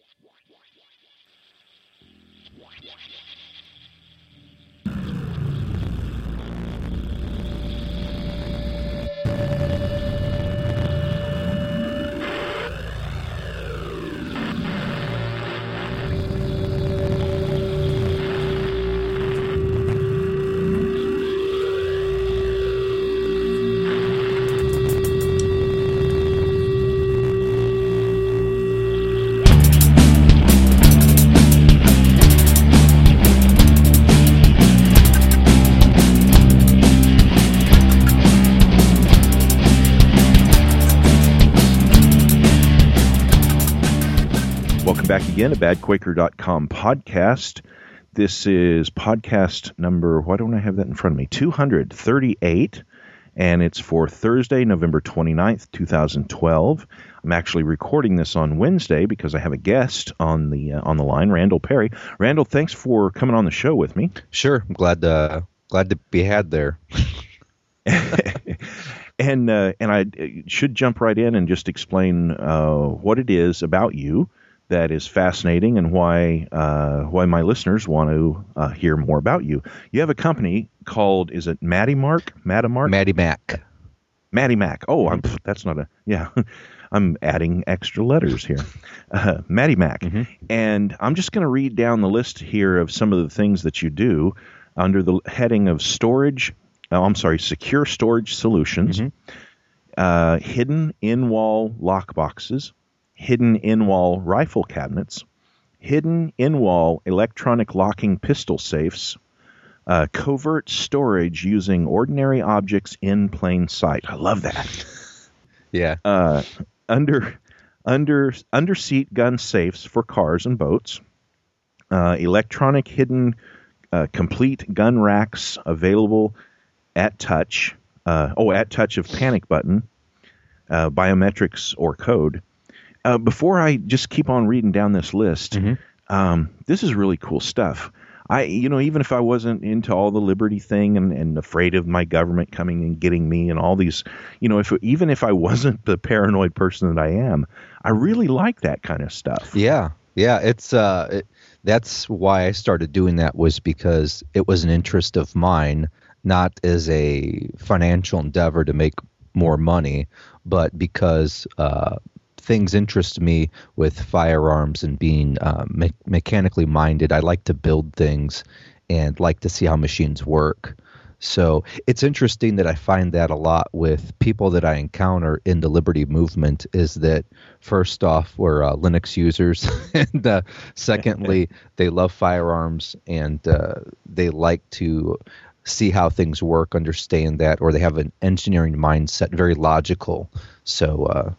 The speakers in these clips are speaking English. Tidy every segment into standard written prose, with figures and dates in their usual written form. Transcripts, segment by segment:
Back again, a badquaker.com podcast. This is podcast number, why don't I have that in front of me? 238, and it's for Thursday, November 29th, 2012. I'm actually recording this on Wednesday because I have a guest on the line, Randall Perry. Randall, thanks for coming on the show with me. Sure, I'm glad to be had there. And I should jump right in and just explain what it is about you that is fascinating and why my listeners want to hear more about you. You have a company called, is it Matty Mac? Matty Mac. Oh, that's not a, yeah. I'm adding extra letters here. Matty Mac. Mm-hmm. And I'm just going to read down the list here of some of the things that you do under the heading of secure storage solutions, hidden in-wall lockboxes, hidden in-wall rifle cabinets, hidden in-wall electronic locking pistol safes, covert storage using ordinary objects in plain sight. I love that. Yeah. Under seat gun safes for cars and boats, electronic hidden complete gun racks available at touch. At touch of panic button, biometrics or code. Before I just keep on reading down this list, this is really cool stuff. Even if I wasn't into all the liberty thing and afraid of my government coming and getting me and all these, even if I wasn't the paranoid person that I am, I really like that kind of stuff. Yeah. It's that's why I started doing that, was because it was an interest of mine, not as a financial endeavor to make more money, but because things interest me with firearms and being mechanically minded. I like to build things and like to see how machines work. So it's interesting that I find that a lot with people that I encounter in the Liberty movement, is that first off, we're Linux users, and secondly, they love firearms, and they like to see how things work, understand that, or they have an engineering mindset, very logical. So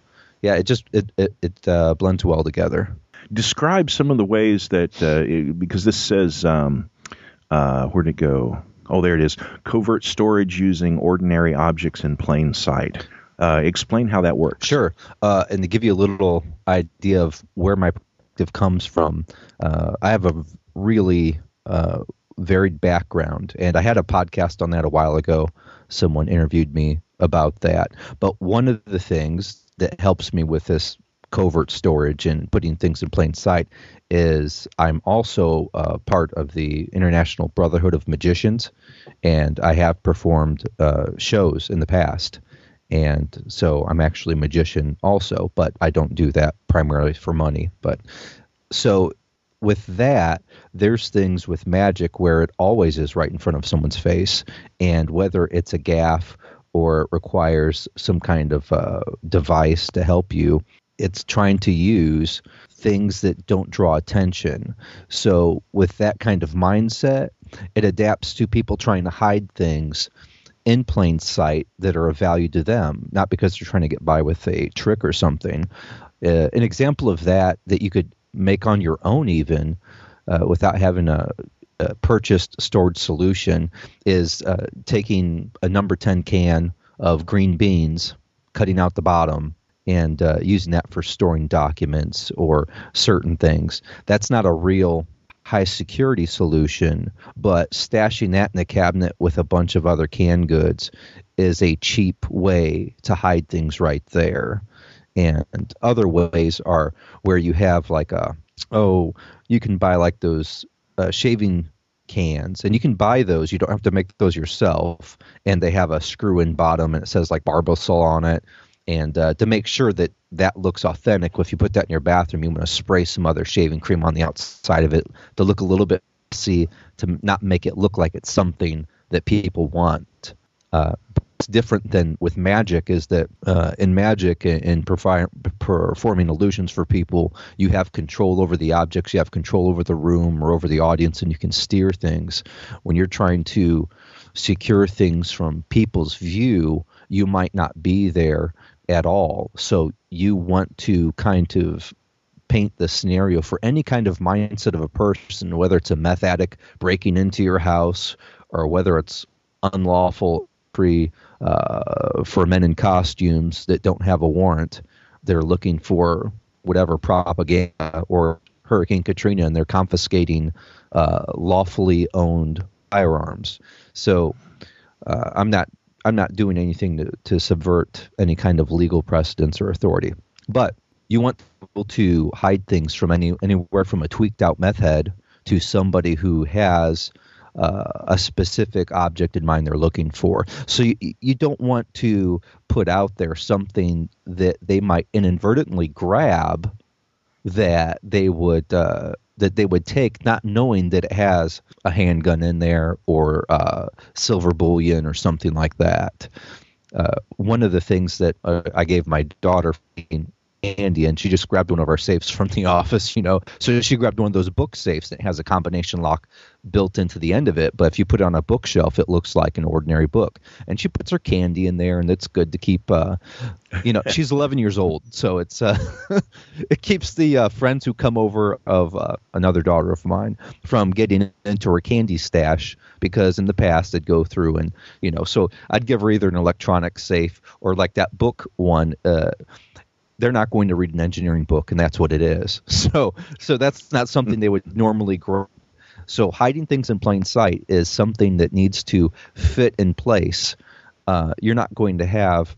it blends well together. Describe some of the ways that, because this says, where'd it go? Oh, there it is. Covert storage using ordinary objects in plain sight. Explain how that works. Sure. And to give you a little idea of where my perspective comes from, I have a really varied background, and I had a podcast on that a while ago. Someone interviewed me about that. But one of the things that helps me with this covert storage and putting things in plain sight is I'm also part of the International Brotherhood of Magicians, and I have performed shows in the past. And so I'm actually a magician also, but I don't do that primarily for money. But so with that, there's things with magic where it always is right in front of someone's face, and whether it's a gaff or it requires some kind of device to help you, it's trying to use things that don't draw attention. So with that kind of mindset, it adapts to people trying to hide things in plain sight that are of value to them, not because they're trying to get by with a trick or something. An example of that you could make on your own even without having a purchased storage solution is taking a number 10 can of green beans, cutting out the bottom, and using that for storing documents or certain things. That's not a real high security solution, but stashing that in the cabinet with a bunch of other canned goods is a cheap way to hide things right there. And other ways are where you have like a oh, you can buy like those shaving cans, and you can buy those. You don't have to make those yourself, and they have a screw-in bottom, and it says like Barbasol on it. And to make sure that that looks authentic, if you put that in your bathroom, you want to spray some other shaving cream on the outside of it to look a little bit messy, to not make it look like it's something that people want. What's different than with magic is that in magic, in performing illusions for people, you have control over the objects, you have control over the room or over the audience, and you can steer things. When you're trying to secure things from people's view, you might not be there at all. So you want to kind of paint the scenario for any kind of mindset of a person, whether it's a meth addict breaking into your house or whether it's unlawful for men in costumes that don't have a warrant. They're looking for whatever propaganda or Hurricane Katrina, and they're confiscating lawfully owned firearms. So I'm not doing anything to subvert any kind of legal precedence or authority. But you want people to hide things from anywhere from a tweaked out meth head to somebody who has a specific object in mind they're looking for. So you don't want to put out there something that they might inadvertently grab that they would take, not knowing that it has a handgun in there or silver bullion or something like that. One of the things that I gave my daughter, Andy, and she just grabbed one of our safes from the office, so she grabbed one of those book safes that has a combination lock built into the end of it, but if you put it on a bookshelf, it looks like an ordinary book. And she puts her candy in there, and it's good to keep, she's 11 years old, so it's it keeps the friends who come over of another daughter of mine from getting into her candy stash, because in the past they'd go through and, so I'd give her either an electronic safe or like that book one. They're not going to read an engineering book, and that's what it is. So that's not something they would normally grow. So hiding things in plain sight is something that needs to fit in place. You're not going to have,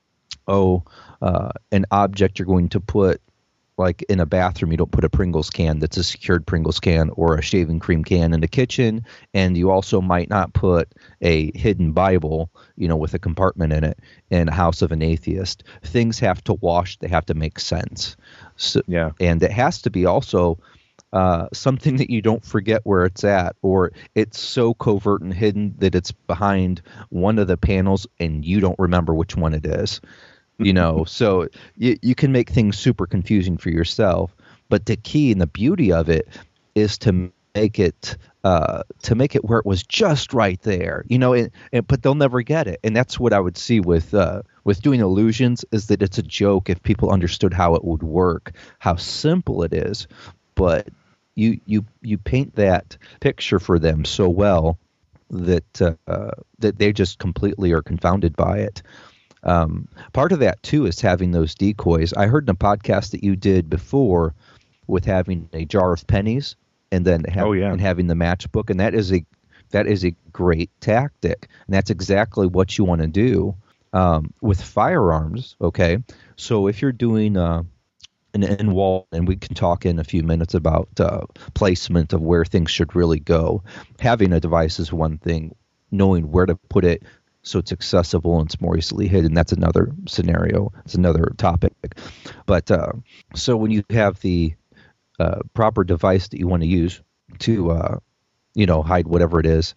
an object you're going to put, like in a bathroom, you don't put a Pringles can that's a secured Pringles can or a shaving cream can in the kitchen. And you also might not put a hidden Bible, with a compartment in it in a house of an atheist. Things have to wash. They have to make sense. So, yeah. And it has to be also something that you don't forget where it's at, or it's so covert and hidden that it's behind one of the panels and you don't remember which one it is. So you can make things super confusing for yourself, but the key and the beauty of it is to make it where it was just right there, but they'll never get it. And that's what I would see with doing illusions, is that it's a joke if people understood how it would work, how simple it is, but you paint that picture for them so well that they just completely are confounded by it. Part of that too is having those decoys. I heard in a podcast that you did before with having a jar of pennies and then and having the matchbook, and that is a great tactic, and that's exactly what you want to do with firearms. Okay, so if you're doing an in-wall, and we can talk in a few minutes about placement of where things should really go. Having a device is one thing. Knowing where to put it so it's accessible and it's more easily hidden, that's another scenario. It's another topic. But so when you have the proper device that you want to use to hide whatever it is,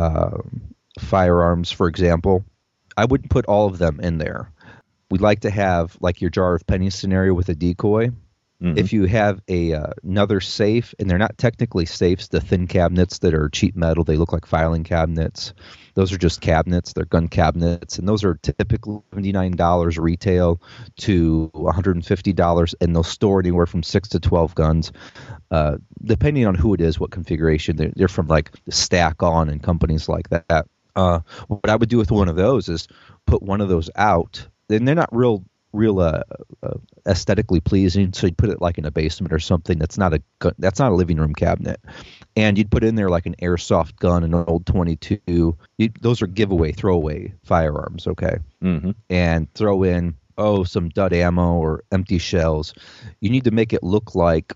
firearms, for example, I wouldn't put all of them in there. We'd like to have like your jar of pennies scenario with a decoy. Mm-hmm. If you have another safe, and they're not technically safes, the thin cabinets that are cheap metal, they look like filing cabinets. Those are just cabinets. They're gun cabinets, and those are typically $79 retail to $150, and they'll store anywhere from 6 to 12 guns, depending on who it is, what configuration. They're from like Stack On and companies like that. What I would do with one of those is put one of those out, and they're not real aesthetically pleasing, so you'd put it like in a basement or something. That's not a living room cabinet, and you'd put in there like an airsoft gun, an old 22. Those are throwaway firearms, okay? Mm-hmm. And throw in some dud ammo or empty shells. You need to make it look like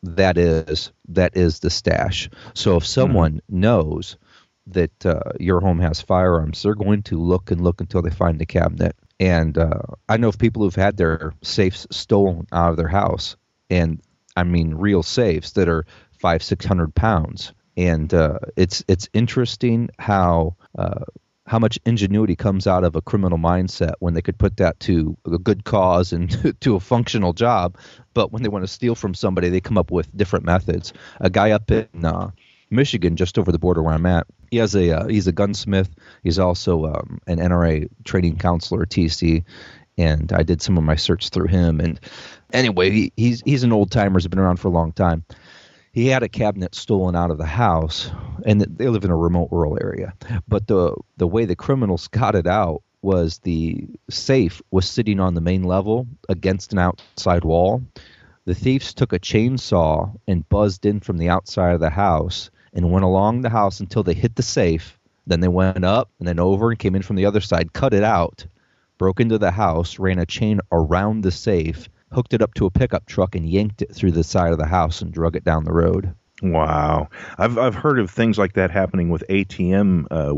that is the stash. So if someone knows that your home has firearms, they're going to look and look until they find the cabinet. And I know of people who've had their safes stolen out of their house, and I mean real safes that are 500-600 pounds. And it's interesting how much ingenuity comes out of a criminal mindset when they could put that to a good cause and to a functional job. But when they want to steal from somebody, they come up with different methods. A guy up in Michigan, just over the border where I'm at, he's a gunsmith. He's also an NRA training counselor, TC, and I did some of my search through him. And anyway, he's an old timer. He's been around for a long time. He had a cabinet stolen out of the house, and they live in a remote rural area. But the way the criminals got it out was the safe was sitting on the main level against an outside wall. The thieves took a chainsaw and buzzed in from the outside of the house and went along the house until they hit the safe. Then they went up and then over and came in from the other side, cut it out, broke into the house, ran a chain around the safe, hooked it up to a pickup truck, and yanked it through the side of the house and drug it down the road. Wow, I've heard of things like that happening with ATMs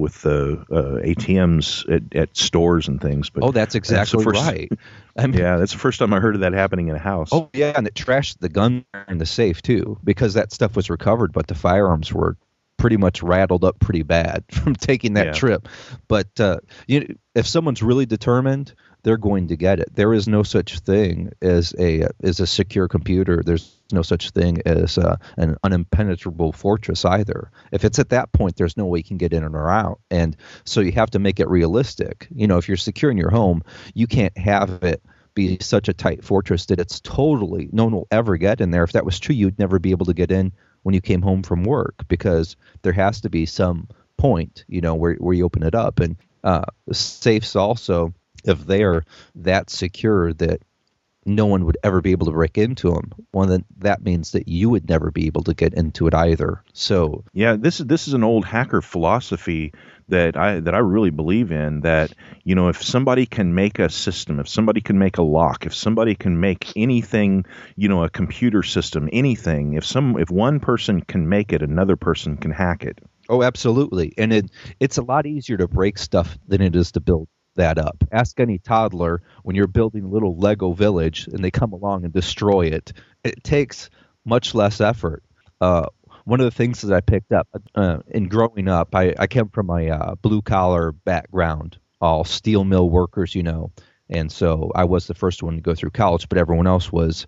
at stores and things. But that's exactly right. Yeah, that's the first time I heard of that happening in a house. Oh yeah, and it trashed the gun in the safe too, because that stuff was recovered, but the firearms were pretty much rattled up pretty bad from taking that trip. But if someone's really determined, they're going to get it. There is no such thing as a secure computer. There's no such thing as an unimpenetrable fortress either. If it's at that point, there's no way you can get in or out. And so you have to make it realistic. If you're securing your home, you can't have it be such a tight fortress that it's totally, no one will ever get in there. If that was true, you'd never be able to get in when you came home from work, because there has to be some point, where you open it up. And safes also, if they are that secure that no one would ever be able to break into them, well, then that means that you would never be able to get into it either. So yeah, this is an old hacker philosophy that I really believe in, that if somebody can make a system, if somebody can make a lock, if somebody can make anything, a computer system, anything, if one person can make it, another person can hack it. Oh, absolutely. And it's a lot easier to break stuff than it is to build that up. Ask any toddler when you're building a little Lego village and they come along and destroy it. It takes much less effort. One of the things that I picked up in growing up, I came from a blue-collar background, all steel mill workers, and so I was the first one to go through college, but everyone else was,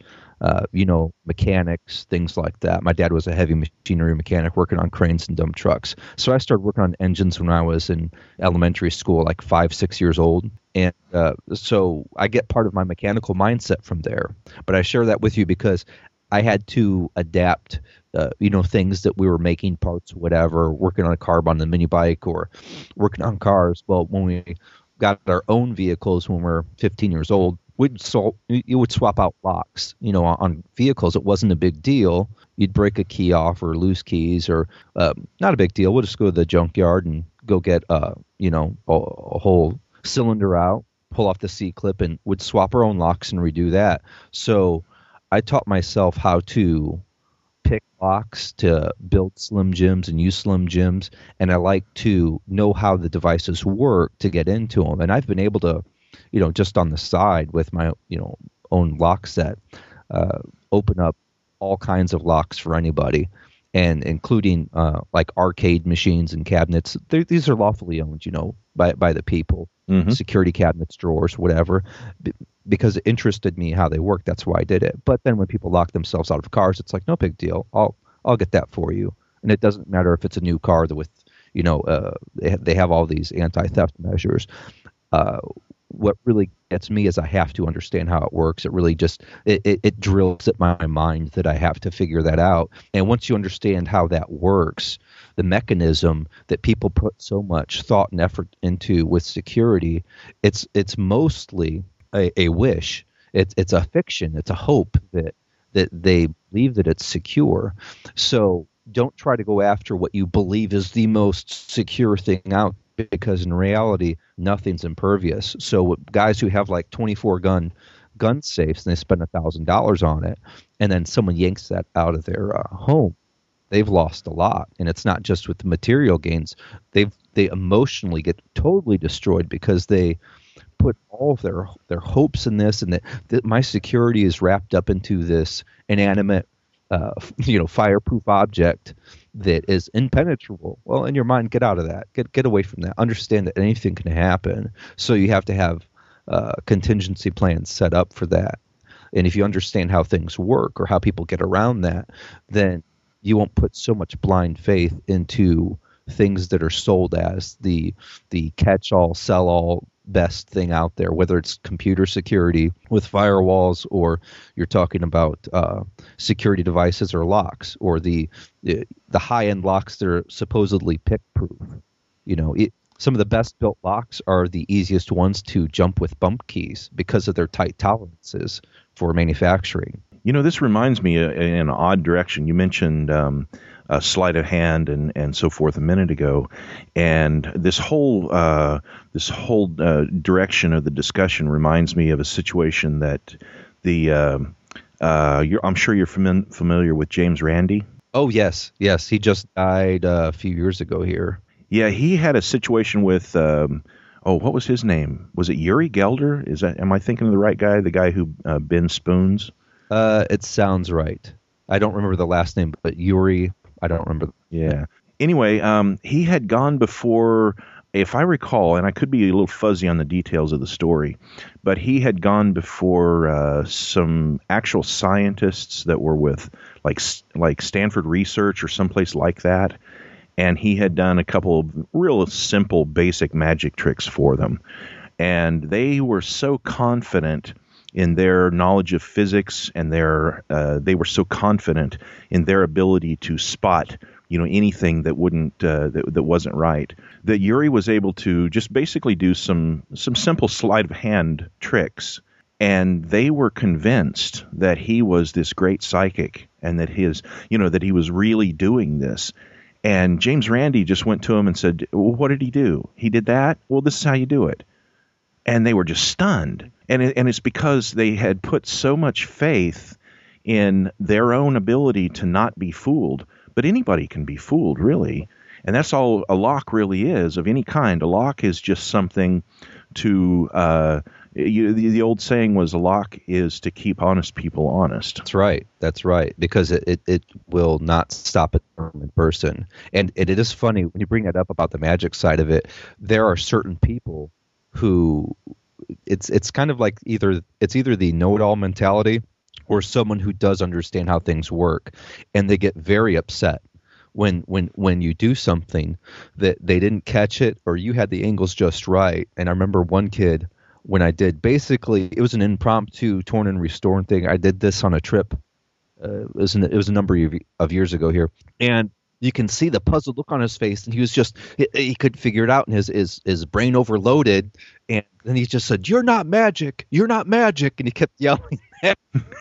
mechanics, things like that. My dad was a heavy machinery mechanic working on cranes and dump trucks. So I started working on engines when I was in elementary school, like 5-6 years old. And so I get part of my mechanical mindset from there. But I share that with you because I had to adapt, things that we were making, parts, whatever, working on a carb on the mini bike or working on cars. Well, when we got our own vehicles when we were 15 years old, you would swap out locks, on vehicles. It wasn't a big deal. You'd break a key off or lose keys, or not a big deal. We'll just go to the junkyard and go get, a whole cylinder out, pull off the C-clip, and would swap our own locks and redo that. So I taught myself how to pick locks, to build Slim Jims and use Slim Jims, and I like to know how the devices work to get into them. And I've been able to, just on the side with my, own lock set, open up all kinds of locks for anybody, and including like arcade machines and cabinets. These are lawfully owned, by the people, security cabinets, drawers, whatever, because it interested me how they work. That's why I did it. But then when people lock themselves out of cars, it's like, no big deal. I'll get that for you. And it doesn't matter if it's a new car with, they have all these anti-theft measures. What really gets me is I have to understand how it works. It really just, it drills at my mind that I have to figure that out. And once you understand how that works, the mechanism that people put so much thought and effort into with security, it's mostly a wish. It's a fiction. It's a hope that they believe that it's secure. So don't try to go after what you believe is the most secure thing out, because in reality, nothing's impervious. So guys who have like 24 gun gun safes and they spend $1,000 on it, and then someone yanks that out of their home, they've lost a lot. And it's not just with the material gains; they emotionally get totally destroyed because they put all of their hopes in this, and that my security is wrapped up into this inanimate, fireproof object that is impenetrable. Well, in your mind, get out of that. Get away from that. Understand that anything can happen. So you have to have contingency plans set up for that. And if you understand how things work or how people get around that, then you won't put so much blind faith into things that are sold as the catch-all, sell-all best thing out there, whether it's computer security with firewalls, or you're talking about security devices or locks, or the high-end locks that are supposedly pick-proof. Some of the best built locks are the easiest ones to jump with bump keys because of their tight tolerances for manufacturing. This reminds me in an odd direction. You mentioned sleight of hand and so forth a minute ago, and this whole direction of the discussion reminds me of a situation that I'm sure you're familiar with James Randi. Oh yes, he just died a few years ago here. Yeah, he had a situation with what was his name? Was it Uri Gelder? Am I thinking of the right guy? The guy who bends spoons? It sounds right. I don't remember the last name, but Uri, I don't remember. Yeah. Anyway, he had gone before, if I recall, and I could be a little fuzzy on the details of the story, but he had gone before some actual scientists that were with like Stanford Research or someplace like that, and he had done a couple of real simple, basic magic tricks for them, and they were so confident in their knowledge of physics, and they were so confident in their ability to spot anything that wasn't right, that Uri was able to just basically do some simple sleight of hand tricks, and they were convinced that he was this great psychic and that that he was really doing this. And James Randi just went to him and said, well, what did he do? He did that? Well, this is how you do it. And they were just stunned. And it's because they had put so much faith in their own ability to not be fooled. But anybody can be fooled, really. And that's all a lock really is, of any kind. A lock is just something to, the old saying was, a lock is to keep honest people honest. That's right. Because it will not stop a determined person. And it is funny, when you bring that up about the magic side of it, there are certain people who it's kind of like either the know-it-all mentality or someone who does understand how things work, and they get very upset when you do something that they didn't catch it or you had the angles just right. And I remember one kid, when I did, basically it was an impromptu torn and restored thing. I did this on a trip. It was a number of years ago here, and you can see the puzzled look on his face, and he could figure it out, and his brain overloaded, and then he just said, "You're not magic, and he kept yelling that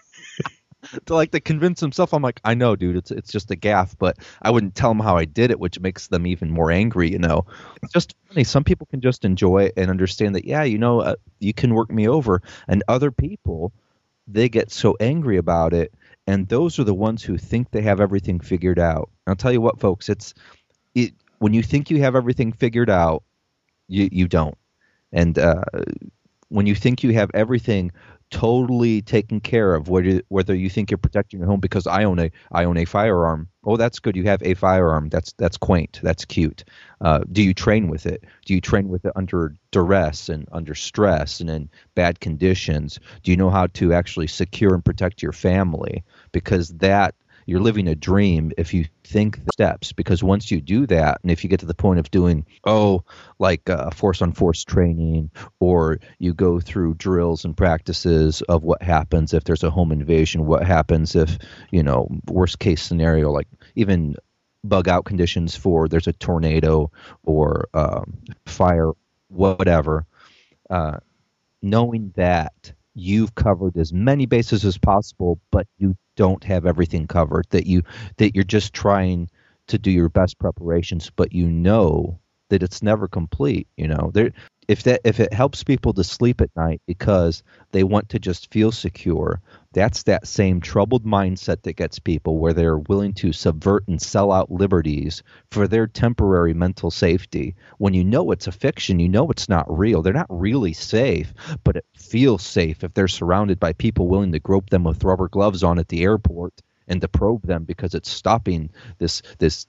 to convince himself. I'm like, I know, dude, it's just a gaffe, but I wouldn't tell him how I did it, which makes them even more angry. It's just funny. Some people can just enjoy it and understand that, you can work me over, and other people, they get so angry about it. And those are the ones who think they have everything figured out. And I'll tell you what, folks, when you think you have everything figured out, you don't. And when you think you have everything totally taken care of, whether you think you're protecting your home because I own a firearm. Oh, that's good. You have a firearm. That's quaint. That's cute. Do you train with it? Do you train with it under duress and under stress and in bad conditions? Do you know how to actually secure and protect your family? Because you're living a dream if you think the steps, because once you do that, and if you get to the point of doing, force-on-force training, or you go through drills and practices of what happens if there's a home invasion, what happens if, worst case scenario, like even bug out conditions for there's a tornado or fire, whatever, knowing that you've covered as many bases as possible, but you don't have everything covered, that you're just trying to do your best preparations, but that it's never complete. if it helps people to sleep at night because they want to just feel secure, that's that same troubled mindset that gets people where they're willing to subvert and sell out liberties for their temporary mental safety. When you know it's a fiction, you know it's not real. They're not really safe, but it feels safe if they're surrounded by people willing to grope them with rubber gloves on at the airport and to probe them because it's stopping this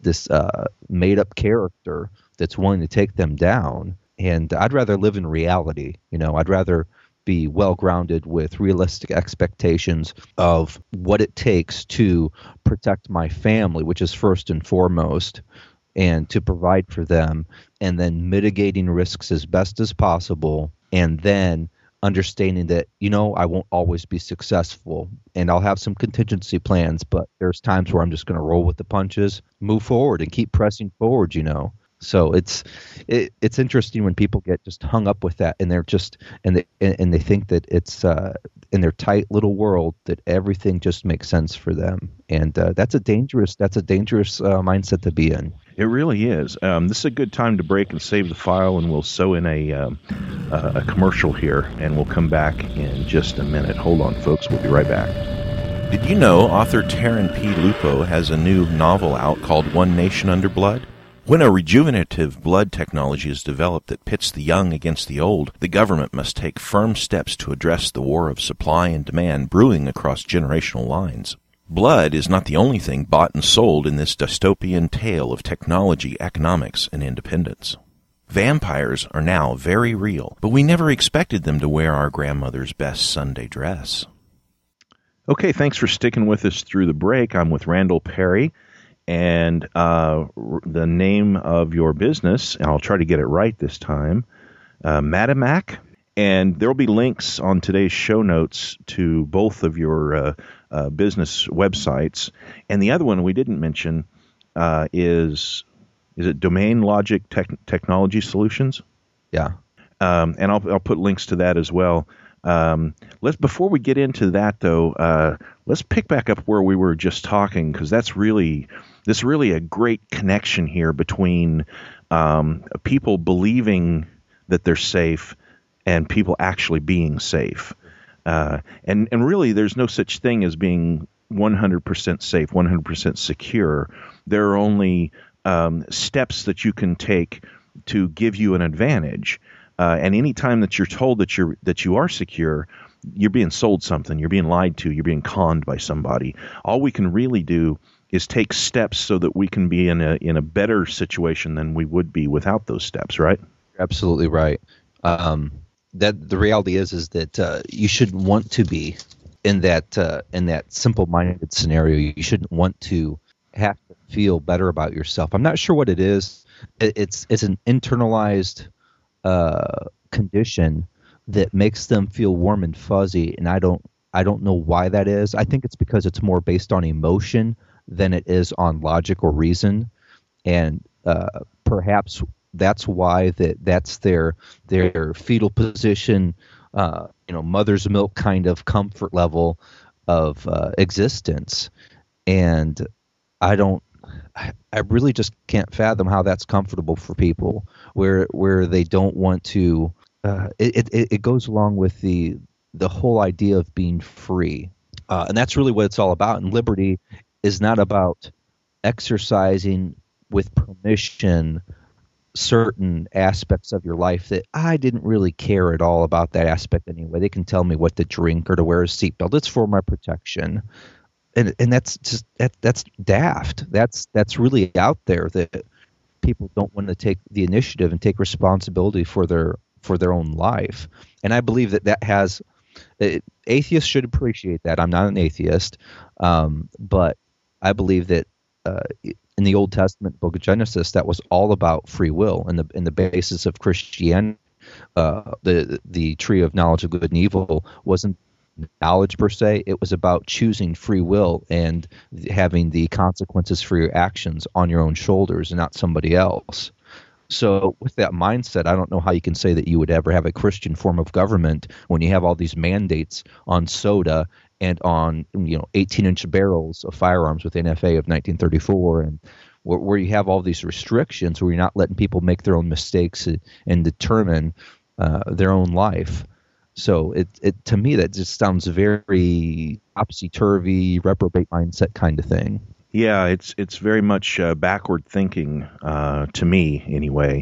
made up character that's willing to take them down. And I'd rather live in reality. I'd rather be well grounded with realistic expectations of what it takes to protect my family, which is first and foremost, and to provide for them, and then mitigating risks as best as possible, and then understanding that, I won't always be successful and I'll have some contingency plans, but there's times where I'm just going to roll with the punches, move forward and keep pressing forward, So it's interesting when people get just hung up with that, and they're just and they think that it's in their tight little world that everything just makes sense for them, and that's a dangerous mindset to be in. It really is. This is a good time to break and save the file, and we'll sew in a commercial here, and we'll come back in just a minute. Hold on, folks. We'll be right back. Did you know author Taryn P. Lupo has a new novel out called One Nation Under Blood? When a rejuvenative blood technology is developed that pits the young against the old, the government must take firm steps to address the war of supply and demand brewing across generational lines. Blood is not the only thing bought and sold in this dystopian tale of technology, economics, and independence. Vampires are now very real, but we never expected them to wear our grandmother's best Sunday dress. Okay, thanks for sticking with us through the break. I'm with Randall Perry. And the name of your business, and I'll try to get it right this time, Matamak. And there will be links on today's show notes to both of your business websites. And the other one we didn't mention is it Domain Logic Technology Solutions? Yeah. And I'll put links to that as well. Before we get into that, though, let's pick back up where we were just talking, because there's really a great connection here between people believing that they're safe and people actually being safe. And really, there's no such thing as being 100% safe, 100% secure. There are only steps that you can take to give you an advantage. And any time that you're told that you are secure, you're being sold something, you're being lied to, you're being conned by somebody. All we can really do is take steps so that we can be in a better situation than we would be without those steps, right? Absolutely right. That the reality is that you shouldn't want to be in that simple-minded scenario. You shouldn't want to have to feel better about yourself. I'm not sure what it is. It's an internalized condition that makes them feel warm and fuzzy, and I don't know why that is. I think it's because it's more based on emotion than it is on logic or reason, and perhaps that's why that's their fetal position, mother's milk kind of comfort level of existence. And I really just can't fathom how that's comfortable for people, where they don't want to. It goes along with the whole idea of being free, and that's really what it's all about. And liberty is not about exercising with permission certain aspects of your life that I didn't really care at all about that aspect anyway. They can tell me what to drink or to wear a seatbelt. It's for my protection. And that's just that's daft. That's really out there, that people don't want to take the initiative and take responsibility for their own life. And I believe that has atheists should appreciate that. I'm not an atheist, but I believe that in the Old Testament book of Genesis, that was all about free will, and the basis of Christianity. The tree of knowledge of good and evil wasn't knowledge per se. It was about choosing free will and having the consequences for your actions on your own shoulders and not somebody else. So with that mindset, I don't know how you can say that you would ever have a Christian form of government when you have all these mandates on soda and on 18-inch barrels of firearms with NFA of 1934, and where you have all these restrictions where you're not letting people make their own mistakes and determine their own life. So it to me that just sounds very topsy-turvy, reprobate mindset kind of thing. Yeah, it's very much backward thinking to me anyway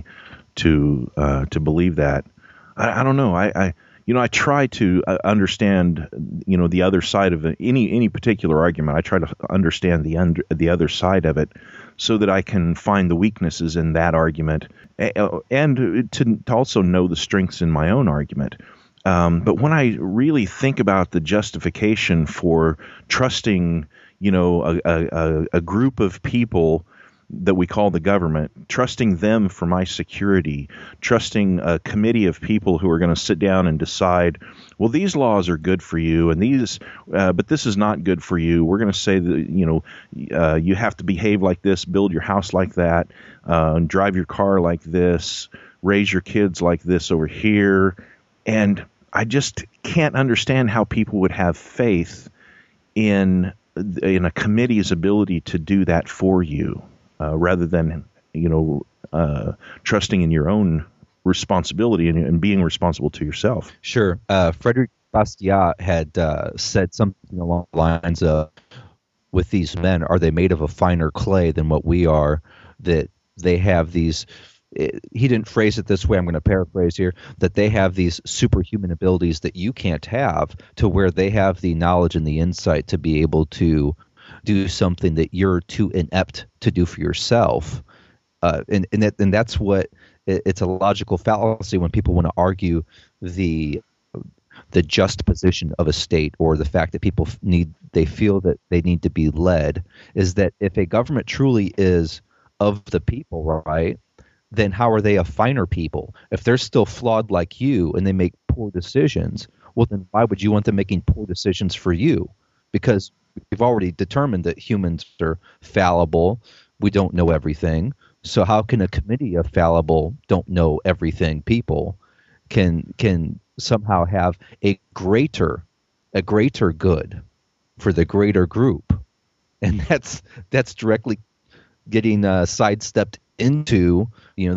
to believe that. I don't know. I try to understand the other side of any particular argument. I try to understand the other side of it so that I can find the weaknesses in that argument and to also know the strengths in my own argument. But when I really think about the justification for trusting, a group of people that we call the government, trusting them for my security, trusting a committee of people who are going to sit down and decide, well, these laws are good for you, and but this is not good for you. We're going to say that you have to behave like this, build your house like that, drive your car like this, raise your kids like this over here, and I just can't understand how people would have faith in a committee's ability to do that for you, rather than trusting in your own responsibility and being responsible to yourself. Sure. Frederick Bastiat had said something along the lines of, with these men, are they made of a finer clay than what we are, that they have these, he didn't phrase it this way, I'm going to paraphrase here, that they have these superhuman abilities that you can't have, to where they have the knowledge and the insight to be able to do something that you're too inept to do for yourself. And that's what, it's a logical fallacy when people want to argue the just position of a state, or the fact that people they feel that they need to be led, is that if a government truly is of the people, right, then how are they a finer people? If they're still flawed like you and they make poor decisions, well, then why would you want them making poor decisions for you? Because we've already determined that humans are fallible. We don't know everything. So how can a committee of fallible, don't know everything people can somehow have a greater good for the greater group? And that's directly getting sidestepped into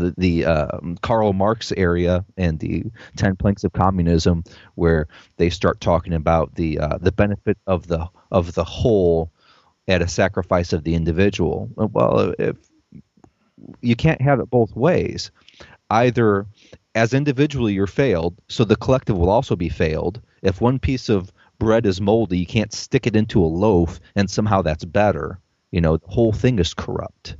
the Karl Marx area and the 10 planks of communism, where they start talking about the benefit of the whole at a sacrifice of the individual. Well, if you can't have it both ways. Either as individually you're failed, so the collective will also be failed. If one piece of bread is moldy, you can't stick it into a loaf and somehow that's better. The whole thing is corrupt.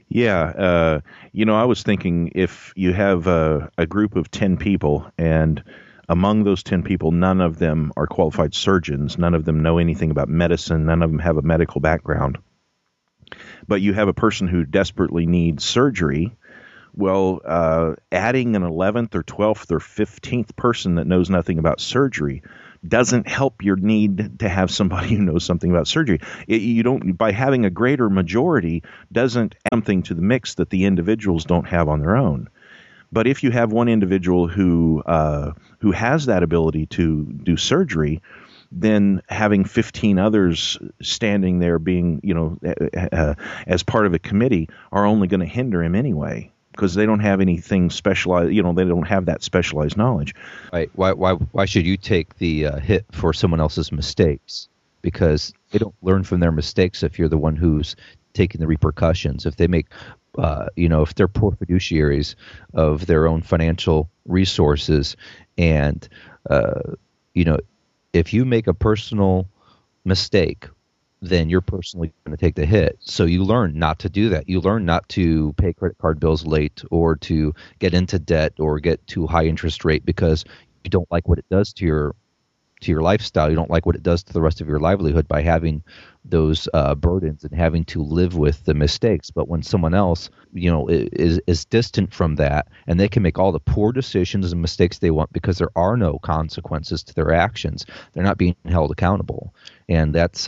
Yeah, I was thinking, if you have a group of 10 people, and among those 10 people, none of them are qualified surgeons, none of them know anything about medicine, none of them have a medical background, but you have a person who desperately needs surgery, well, adding an 11th or 12th or 15th person that knows nothing about surgery doesn't help your need to have somebody who knows something about surgery. By having a greater majority doesn't add something to the mix that the individuals don't have on their own. But if you have one individual who has that ability to do surgery, then having 15 others standing there being, as part of a committee, are only going to hinder him anyway, because they don't have anything specialized, they don't have that specialized knowledge. Right. Why should you take the hit for someone else's mistakes? Because they don't learn from their mistakes if you're the one who's taking the repercussions. If they make, if they're poor fiduciaries of their own financial resources, and, if you make a personal mistake, then you're personally going to take the hit. So you learn not to do that. You learn not to pay credit card bills late, or to get into debt, or get too high interest rate, because you don't like what it does to your lifestyle. You don't like what it does to the rest of your livelihood by having those burdens and having to live with the mistakes. But when someone else, is distant from that, and they can make all the poor decisions and mistakes they want because there are no consequences to their actions, they're not being held accountable. And that's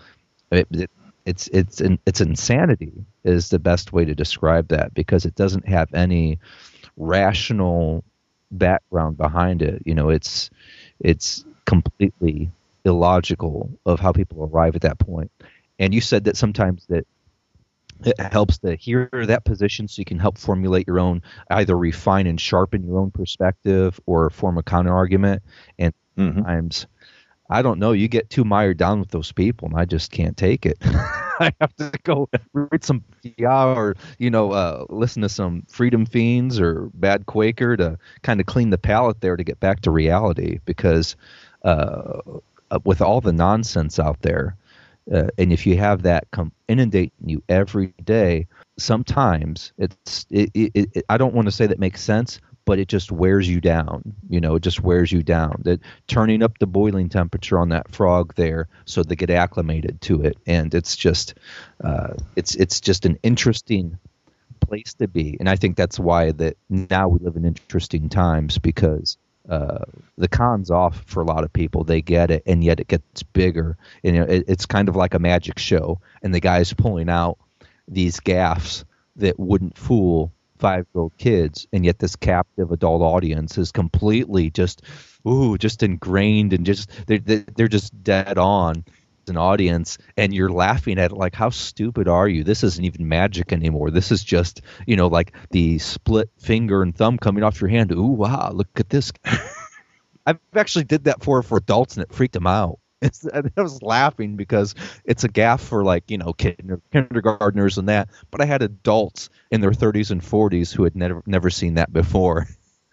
it's insanity is the best way to describe that, because it doesn't have any rational background behind it. It's completely illogical of how people arrive at that point. And you said that sometimes that It helps to hear that position so you can help formulate your own, either refine and sharpen your own perspective or form a counter argument. And sometimes, I don't know, you get too mired down with those people and I just can't take it. I have to go read some or, listen to some Freedom Fiends or Bad Quaker to kind of clean the palate there to get back to reality, because with all the nonsense out there, and if you have that come inundate you every day, sometimes I don't want to say that makes sense, but it just wears you down. It just wears you down. That turning up the boiling temperature on that frog there so they get acclimated to it, and it's just an interesting place to be. And I think that's why that now we live in interesting times, because the con's off for a lot of people. They get it, and yet it gets bigger. And it's kind of like a magic show, and the guy's pulling out these gaffes that wouldn't fool 5-year-old kids, and yet this captive adult audience is completely just ingrained, and just they're just dead on as an audience, and you're laughing at it like, how stupid are you? This isn't even magic anymore. This is just like the split finger and thumb coming off your hand. Ooh, wow, look at this. I've actually did that for adults, and it freaked them out. I was laughing because it's a gaff for kindergartners and that, but I had adults in their 30s and 40s who had never seen that before.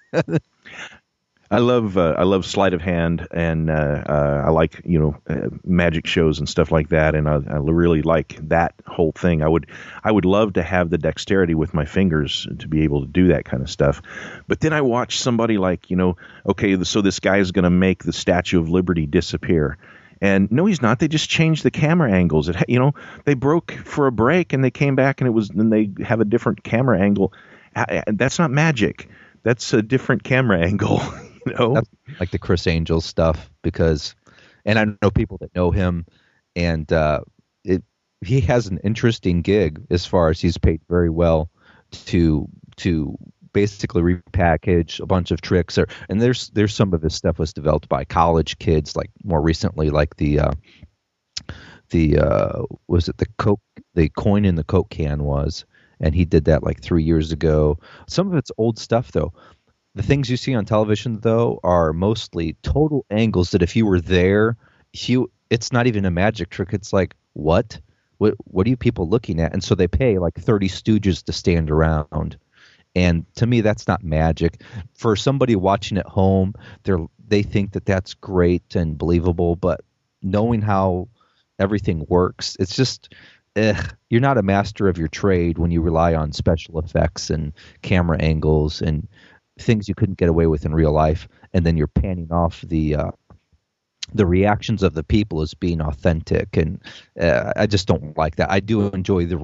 I love sleight of hand, and I like magic shows and stuff like that, and I really like that whole thing. I would love to have the dexterity with my fingers to be able to do that kind of stuff. But then I watch somebody like, okay, so this guy is going to make the Statue of Liberty disappear. And no, he's not. They just changed the camera angles. They broke for a break and they came back, and then they have a different camera angle. That's not magic. That's a different camera angle. That's like the Chris Angel stuff, and I know people that know him, and he has an interesting gig as far as he's paid very well to basically repackage a bunch of tricks. And there's some of his stuff was developed by college kids, like more recently, like the coin in the Coke can was, and he did that like 3 years ago. Some of it's old stuff though. The things you see on television though are mostly total angles that if you were there, it's not even a magic trick. It's like, what are you people looking at? And so they pay like 30 stooges to stand around. And to me, that's not magic. For somebody watching at home, they think that that's great and believable, but knowing how everything works, it's just, you're not a master of your trade when you rely on special effects and camera angles and things you couldn't get away with in real life, and then you're panning off the reactions of the people as being authentic. And I just don't like that. I do enjoy the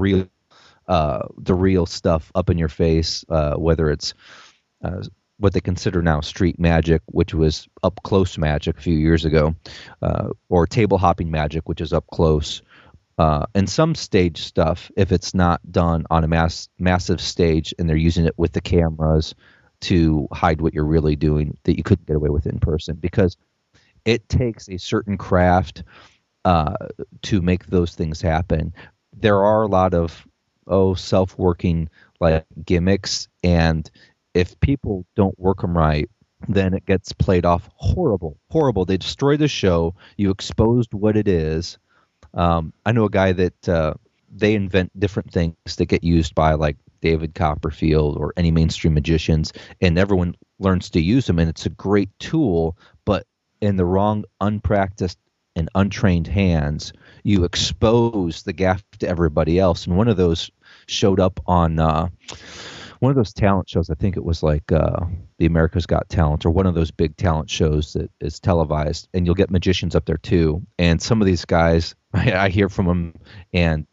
real stuff up in your face, whether it's what they consider now street magic, which was up close magic a few years ago, or table hopping magic, which is up close, and some stage stuff, if it's not done on a massive stage and they're using it with the cameras to hide what you're really doing, that you couldn't get away with in person, because it takes a certain craft to make those things happen. There are a lot of self-working like gimmicks, and if people don't work them right, then it gets played off horrible. They destroy the show. You exposed what it is. I know a guy that they invent different things that get used by like David Copperfield or any mainstream magicians, and everyone learns to use them, and it's a great tool, but in the wrong, unpracticed and untrained hands, you expose the gaff to everybody else. And one of those showed up on one of those talent shows. I think it was like the America's Got Talent, or one of those big talent shows that is televised, and you'll get magicians up there too. And some of these guys, I hear from them, and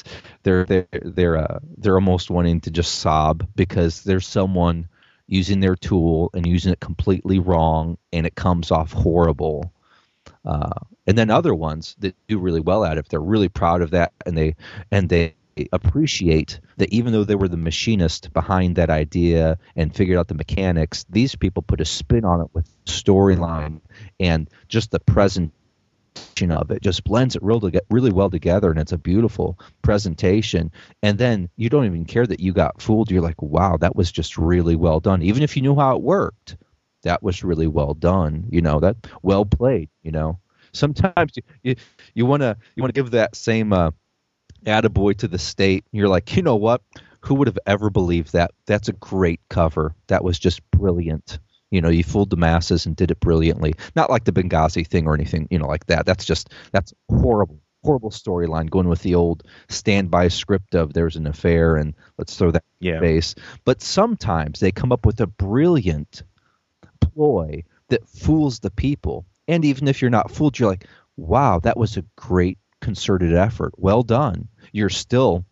they're almost wanting to just sob, because there's someone using their tool and using it completely wrong, and it comes off horrible. And then other ones that do really well at it, if they're really proud of that, and they appreciate that even though they were the machinist behind that idea and figured out the mechanics, these people put a spin on it with storyline and just the present of it just blends it really well together, and it's a beautiful presentation. And then you don't even care that you got fooled. You're like, wow, that was just really well done. Even if you knew how it worked, that was really well done. That well played. Sometimes you want to give that same attaboy to the state. You're like, you know what? Who would have ever believed that? That's a great cover. That was just brilliant. You fooled the masses and did it brilliantly. Not like the Benghazi thing or anything, like that. That's horrible storyline, going with the old standby script of there's an affair and let's throw that in face. But sometimes they come up with a brilliant ploy that fools the people. And even if you're not fooled, you're like, wow, that was a great concerted effort. Well done. You're still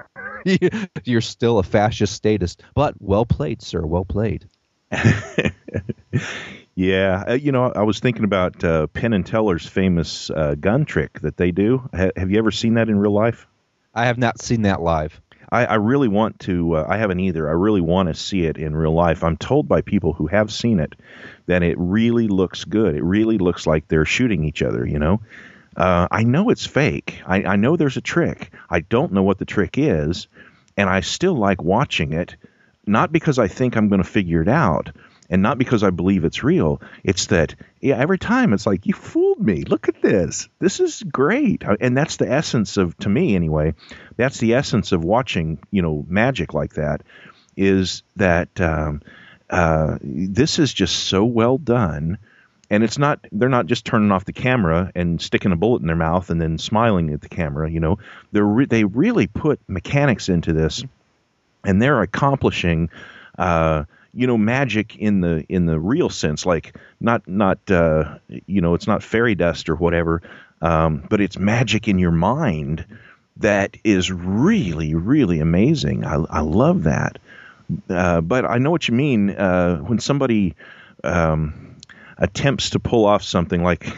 a fascist statist, but well played, sir. Well played. Yeah, I was thinking about Penn and Teller's famous gun trick that they do. Have you ever seen that in real life? I have not seen that live. I really want to. I haven't either. I really want to see it in real life. I'm told by people who have seen it that it really looks good. It really looks like they're shooting each other, I know it's fake. I know there's a trick. I don't know what the trick is, and I still like watching it, not because I think I'm going to figure it out, and not because I believe it's real. It's that, every time it's like, you fooled me. Look at this. This is great. And that's the essence of, to me anyway, that's the essence of watching, magic like that, is that this is just so well done. And they're not just turning off the camera and sticking a bullet in their mouth and then smiling at the camera. They really put mechanics into this, and they're accomplishing, magic in the real sense, like not it's not fairy dust or whatever, but it's magic in your mind that is really, really amazing. I love that. But I know what you mean when somebody attempts to pull off something like,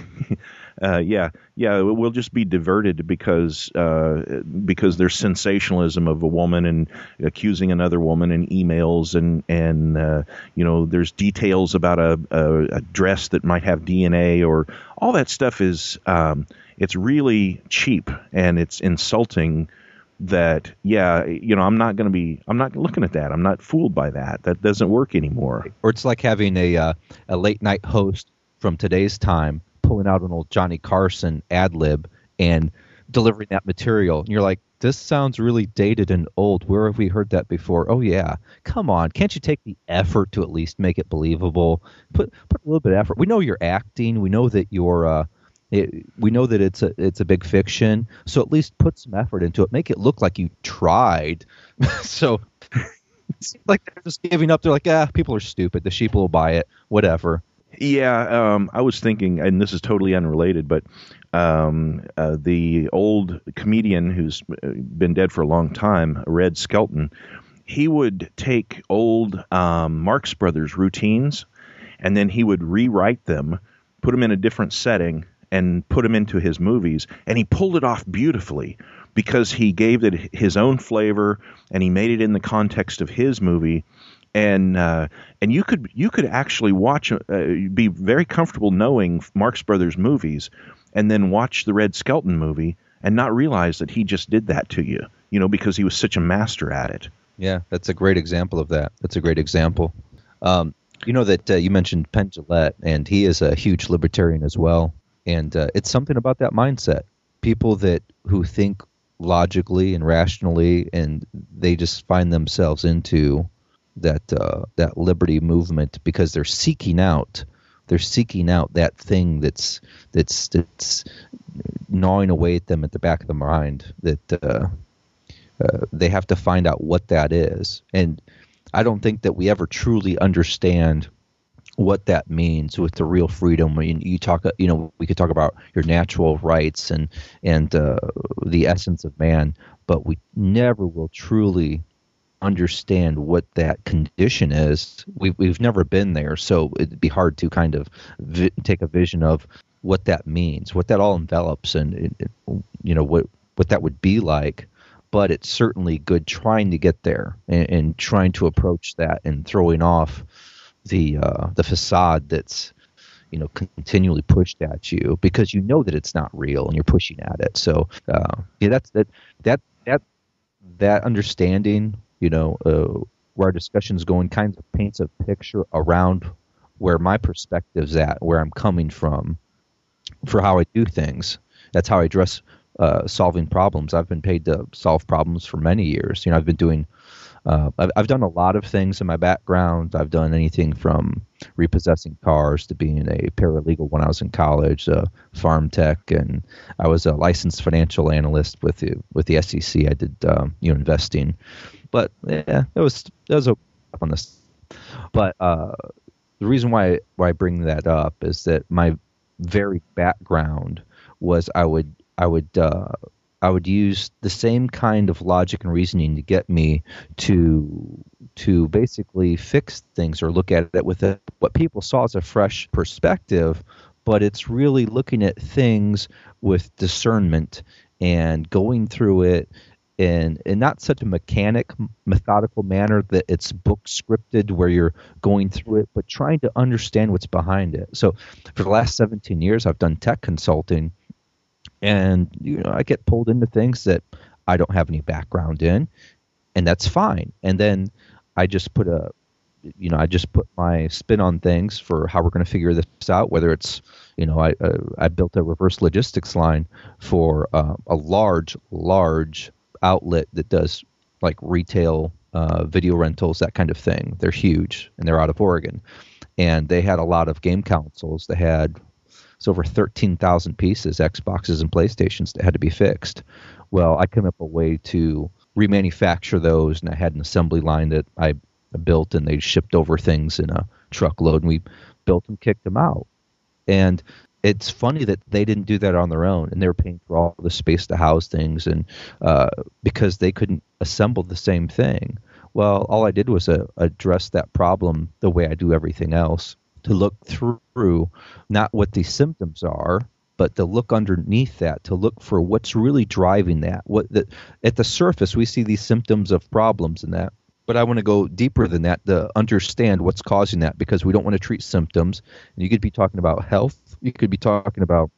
we'll just be diverted because there's sensationalism of a woman and accusing another woman in emails and there's details about a dress that might have DNA, or all that stuff is it's really cheap and it's insulting. That I'm not looking at that. I'm not fooled by that. That doesn't work anymore. Or it's like having a late night host from today's time pulling out an old Johnny Carson ad lib and delivering that material. And you're like, this sounds really dated and old. Where have we heard that before? Oh yeah, come on. Can't you take the effort to at least make it believable? Put a little bit of effort. We know you're acting. We know that you're. We know that it's a big fiction, so at least put some effort into it. Make it look like you tried. So it's like they're just giving up. They're like, people are stupid. The sheep will buy it. Whatever. Yeah, I was thinking, and this is totally unrelated, but the old comedian who's been dead for a long time, Red Skelton, he would take old Marx Brothers routines, and then he would rewrite them, put them in a different setting, and put him into his movies, and he pulled it off beautifully because he gave it his own flavor and he made it in the context of his movie, and you could actually watch, be very comfortable knowing Marx Brothers movies, and then watch the Red Skelton movie and not realize that he just did that to you, because he was such a master at it. Yeah, that's a great example of that. That's a great example. That you mentioned Penn Jillette, and he is a huge libertarian as well. And it's something about that mindset. People who think logically and rationally, and they just find themselves into that liberty movement because they're seeking out that thing that's gnawing away at them at the back of the mind, that they have to find out what that is. And I don't think that we ever truly understand what that means with the real freedom. When you talk, we could talk about your natural rights and the essence of man, but we never will truly understand what that condition is. We've never been there, so it'd be hard to kind of take a vision of what that means, what that all envelops, and what that would be like. But it's certainly good trying to get there and trying to approach that and throwing off the facade that's continually pushed at you because you know that it's not real and you're pushing at it. So that understanding, where our discussion's going, kind of paints a picture around where my perspective's at, where I'm coming from, for how I do things. That's how I address solving problems. I've been paid to solve problems for many years. I've been doing. I've done a lot of things in my background. I've done anything from repossessing cars to being a paralegal when I was in college, farm tech, and I was a licensed financial analyst with the SEC. I did investing, but yeah, it was on this. But the reason why I bring that up is that my very background was I would use the same kind of logic and reasoning to get me to basically fix things or look at it with what people saw as a fresh perspective, but it's really looking at things with discernment and going through it in not such a methodical manner that it's book scripted where you're going through it, but trying to understand what's behind it. So for the last 17 years, I've done tech consulting, and I get pulled into things that I don't have any background in, and that's fine. And then I just put my spin on things for how we're going to figure this out. Whether it's I built a reverse logistics line for a large outlet that does like retail video rentals, that kind of thing. They're huge, and they're out of Oregon, and they had a lot of game consoles. They had over 13,000 pieces, Xboxes and PlayStations, that had to be fixed. Well, I came up with a way to remanufacture those, and I had an assembly line that I built, and they shipped over things in a truckload, and we built them, kicked them out. And it's funny that they didn't do that on their own, and they were paying for all the space to house things, and because they couldn't assemble the same thing. Well, all I did was address that problem the way I do everything else, to look through not what the symptoms are, but to look underneath that, to look for what's really driving that. At the surface, we see these symptoms of problems and that, but I want to go deeper than that to understand what's causing that, because we don't want to treat symptoms. And you could be talking about health. You could be talking about,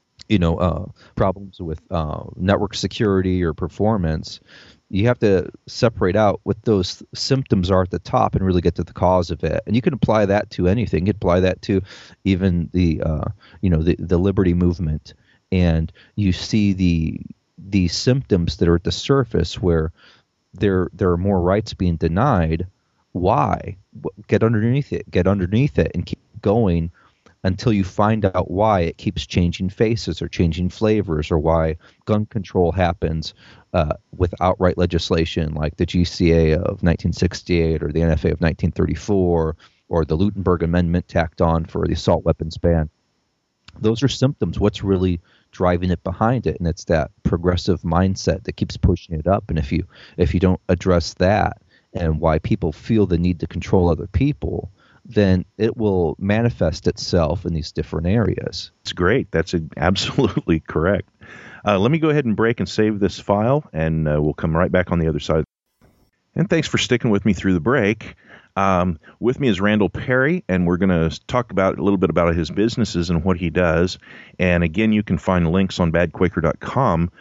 problems with network security or performance. You have to separate out what those symptoms are at the top and really get to the cause of it. And you can apply that to anything. You can apply that to even the liberty movement. And you see the symptoms that are at the surface where there are more rights being denied. Why? Get underneath it and keep going until you find out why it keeps changing faces or changing flavors, or why gun control happens with outright legislation like the GCA of 1968 or the NFA of 1934 or the Lutenberg Amendment tacked on for the assault weapons ban. Those are symptoms. What's really driving it behind it? And it's that progressive mindset that keeps pushing it up. And if you don't address that and why people feel the need to control other people, then it will manifest itself in these different areas. It's great. That's absolutely correct. Let me go ahead and break and save this file, and we'll come right back on the other side. And thanks for sticking with me through the break. With me is Randall Perry, and we're going to talk about a little bit about his businesses and what he does. And again, you can find links on badquaker.com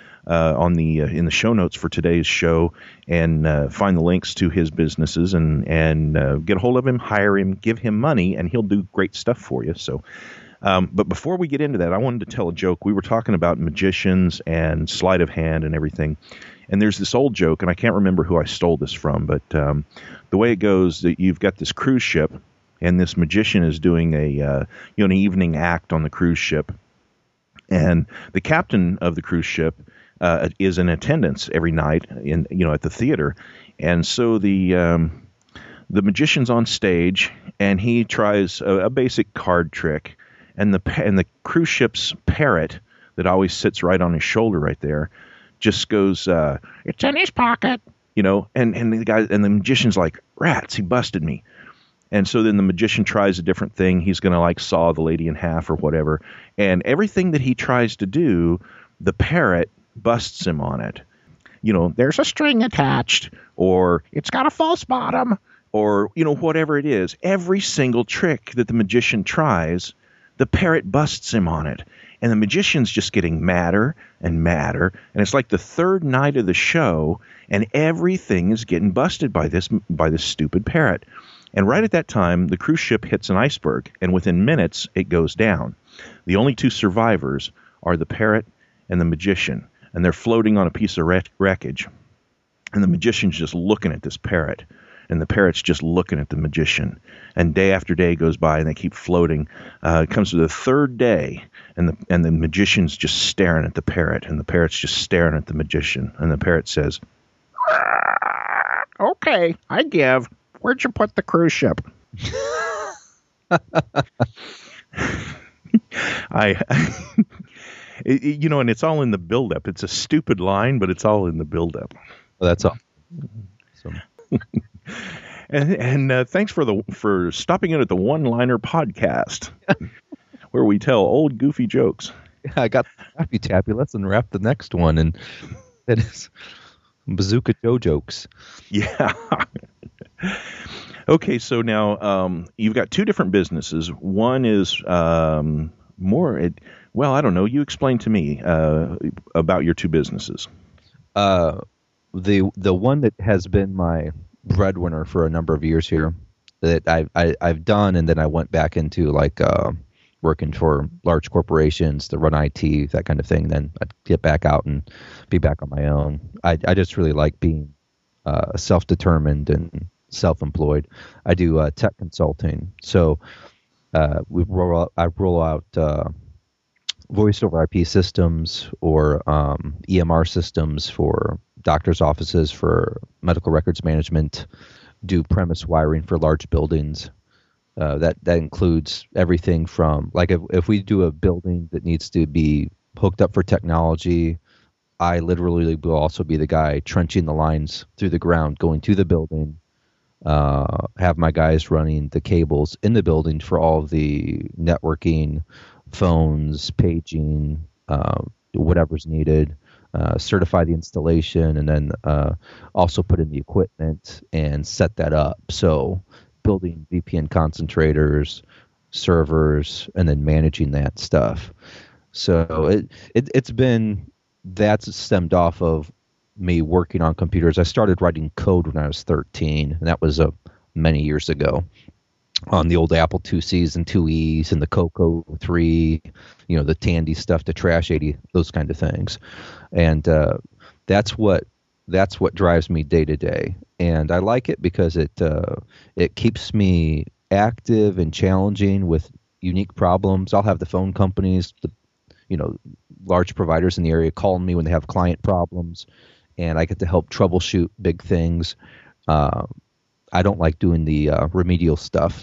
in the show notes for today's show, and find the links to his businesses and get a hold of him, hire him, give him money, and he'll do great stuff for you. So, but before we get into that, I wanted to tell a joke. We were talking about magicians and sleight of hand and everything. And there's this old joke, and I can't remember who I stole this from, but the way it goes, that you've got this cruise ship, and this magician is doing an evening act on the cruise ship, and the captain of the cruise ship is in attendance every night at the theater, and so the magician's on stage, and he tries a basic card trick, and the cruise ship's parrot that always sits right on his shoulder right there just goes, "It's in his pocket," and the guy and the magician's like, "Rats, he busted me." And so then the magician tries a different thing. He's going to saw the lady in half or whatever. And everything that he tries to do, the parrot busts him on it. There's a string attached, or it's got a false bottom, or, whatever it is. Every single trick that the magician tries, the parrot busts him on it. And the magician's just getting madder and madder. And it's like the third night of the show, and everything is getting busted by this stupid parrot. And right at that time, the cruise ship hits an iceberg, and within minutes, it goes down. The only two survivors are the parrot and the magician, and they're floating on a piece of wreckage. And the magician's just looking at this parrot, and the parrot's just looking at the magician. And day after day goes by, and they keep floating. It comes to the third day, and the magician's just staring at the parrot, and the parrot's just staring at the magician. And the parrot says, "Okay, I give. Where'd you put the cruise ship?" And it's all in the buildup. It's a stupid line, but it's all in the buildup. Well, that's all. So. And thanks for stopping in at the One-Liner Podcast, where we tell old goofy jokes. Yeah, I got Happy Tappy. Let's unwrap the next one, and that is Bazooka Joe jokes. Yeah. Okay, so now you've got two different businesses. One is well, I don't know. You explain to me about your two businesses. The one that has been my breadwinner for a number of years here, that I've done, and then I went back into working for large corporations to run IT, that kind of thing. Then I'd get back out and be back on my own. I just really like being self-determined and self-employed. I do tech consulting, so I roll out voice over IP systems or EMR systems for doctors' offices, for medical records management, do premise wiring for large buildings. That includes everything from, like, if we do a building that needs to be hooked up for technology, I literally will also be the guy trenching the lines through the ground, going to the building, have my guys running the cables in the building for all of the networking, phones, paging, whatever's needed, certify the installation, and then also put in the equipment and set that up. So building VPN concentrators, servers, and then managing that stuff. So that's stemmed off of me working on computers. I started writing code when I was 13, and that was many years ago, on the old Apple IICs and IIEs and the Coco 3, the Tandy stuff, the Trash 80, those kind of things. And that's what drives me day to day. And I like it because it keeps me active and challenging with unique problems. I'll have the phone companies, large providers in the area calling me when they have client problems, and I get to help troubleshoot big things. I don't like doing the remedial stuff,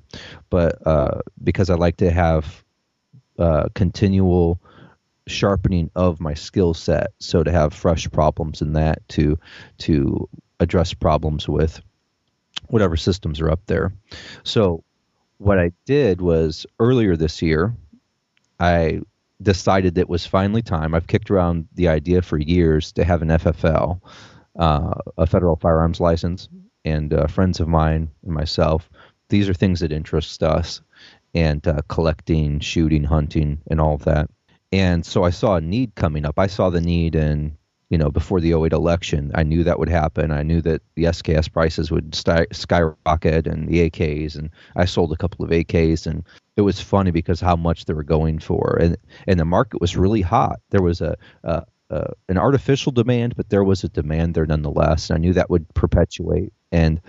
but because I like to have continual sharpening of my skill set, so to have fresh problems in that to address problems with whatever systems are up there. So what I did was, earlier this year, I decided it was finally time. I've kicked around the idea for years to have an FFL, a federal firearms license, and friends of mine and myself, these are things that interest us, and collecting, shooting, hunting, and all of that. And so I saw a need coming up. I saw the need before the 2008 election. I knew that would happen. I knew that the SKS prices would skyrocket, and the AKs, and I sold a couple of AKs, and it was funny because how much they were going for, and the market was really hot. There was an artificial demand, but there was a demand there nonetheless, and I knew that would perpetuate. And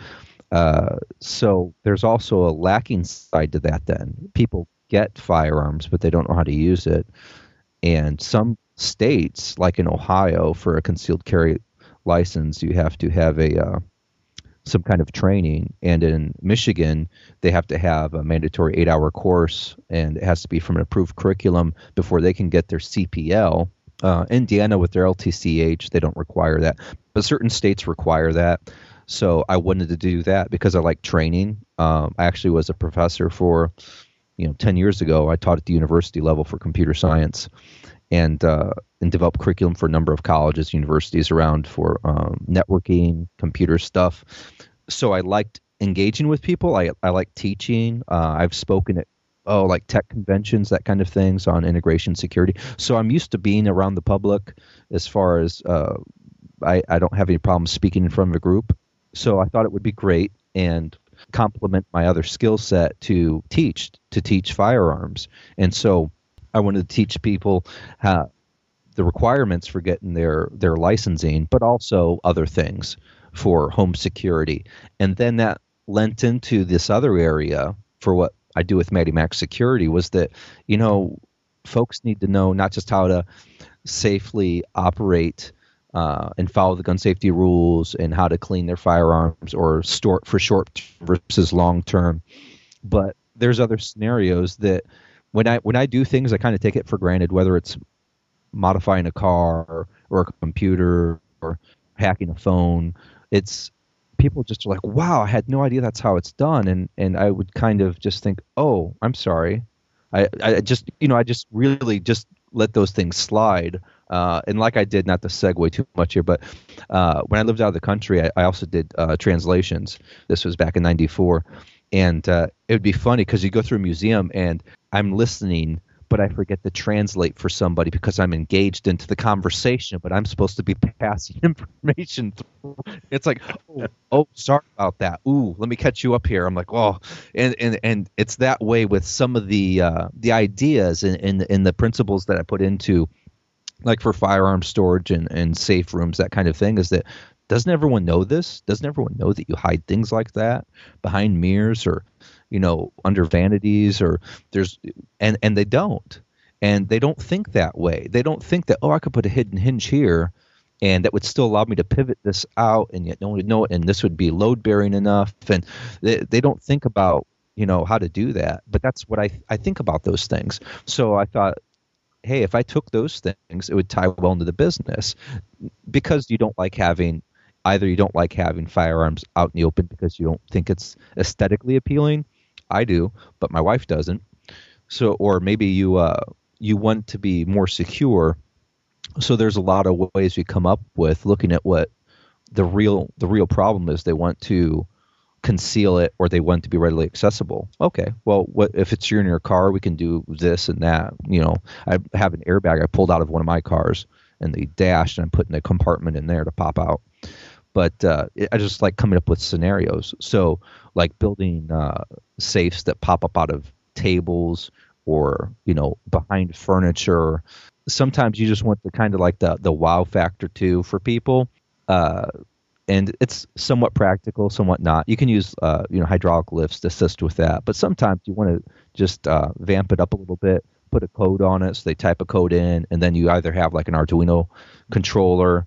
so there's also a lacking side to that. Then people get firearms, but they don't know how to use it. And some states, like in Ohio, for a concealed carry license, you have to have some kind of training. And in Michigan, they have to have a mandatory 8-hour course, and it has to be from an approved curriculum before they can get their CPL. Indiana, with their LTCH, they don't require that, but certain states require that. So I wanted to do that because I like training. I actually was a professor for 10 years ago. I taught at the university level for computer science, and developed curriculum for a number of colleges, universities around for networking, computer stuff. So I liked engaging with people. I like teaching. I've spoken at like tech conventions, that kind of things on integration security. So I'm used to being around the public as far as I don't have any problem speaking in front of a group. So I thought it would be great and complement my other skill set to teach firearms. And so I wanted to teach people the requirements for getting their licensing, but also other things for home security. And then that lent into this other area for what I do with Matty Max Security was that, folks need to know not just how to safely operate and follow the gun safety rules and how to clean their firearms or store it for short versus long term, but there's other scenarios that when I do things, I kind of take it for granted, whether it's modifying a car or a computer or hacking a phone. It's people just are like, wow, I had no idea that's how it's done. And I would kind of just think, oh, I'm sorry. I just really just let those things slide. And like I did, not to segue too much here, but when I lived out of the country, I also did translations. This was back in '94. And it would be funny because you go through a museum and I'm listening, but I forget to translate for somebody because I'm engaged into the conversation, but I'm supposed to be passing information through. It's like, oh, sorry about that. Ooh, let me catch you up here. I'm like, oh, and it's that way with some of the ideas and the principles that I put into, like for firearm storage and safe rooms, that kind of thing, is that doesn't everyone know this? Doesn't everyone know that you hide things like that behind mirrors or under vanities or and they don't. And they don't think that way. They don't think that, I could put a hidden hinge here and that would still allow me to pivot this out and yet no one would know it and this would be load bearing enough. And they don't think about, how to do that. But that's what I think about those things. So I thought, hey, if I took those things, it would tie well into the business because you don't like having firearms out in the open because you don't think it's aesthetically appealing. I do, but my wife doesn't. So, or maybe you want to be more secure. So there's a lot of ways we come up with looking at what the real problem is. They want to conceal it or they want it to be readily accessible. Okay, well, what if it's you're in your car? We can do this and that. I have an airbag I pulled out of one of my cars and the dash, and I'm putting a compartment in there to pop out. But I just like coming up with scenarios. So like building safes that pop up out of tables or, behind furniture. Sometimes you just want the kind of like the wow factor too for people. And it's somewhat practical, somewhat not. You can use, hydraulic lifts to assist with that. But sometimes you want to just vamp it up a little bit, put a code on it. So they type a code in, and then you either have like an Arduino controller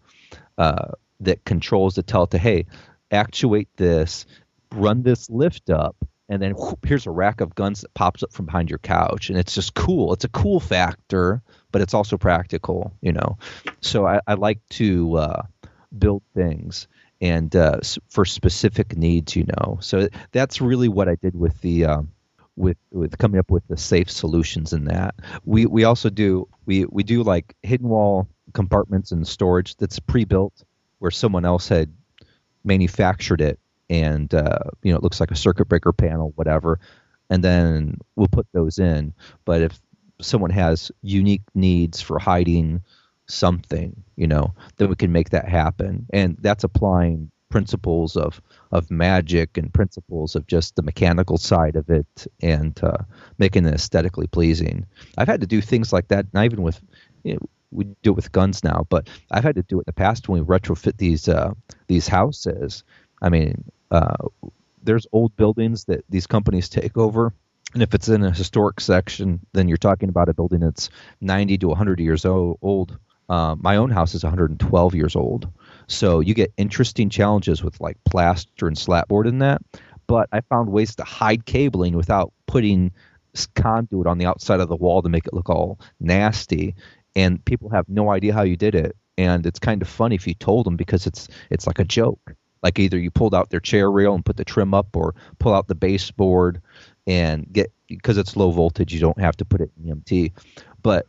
that controls to tell it to, hey, actuate this, run this lift up, and then whoop, here's a rack of guns that pops up from behind your couch. And it's just cool. It's a cool factor, but it's also practical, So I like to build things and for specific needs, So that's really what I did with the with coming up with the safe solutions in that. We also do we do like hidden wall compartments and storage that's pre-built where someone else had manufactured it and it looks like a circuit breaker panel, whatever, and then we'll put those in. But if someone has unique needs for hiding something, then we can make that happen. And that's applying principles of magic and principles of just the mechanical side of it and making it aesthetically pleasing. I've had to do things like that, not even with, we do it with guns now, but I've had to do it in the past when we retrofit these houses. I mean, there's old buildings that these companies take over. And if it's in a historic section, then you're talking about a building that's 90 to 100 years old. My own house is 112 years old. So you get interesting challenges with like plaster and slapboard in that. But I found ways to hide cabling without putting conduit on the outside of the wall to make it look all nasty. And people have no idea how you did it. And it's kind of funny if you told them because it's like a joke. Like either you pulled out their chair rail and put the trim up or pull out the baseboard and because it's low voltage, you don't have to put it in EMT. But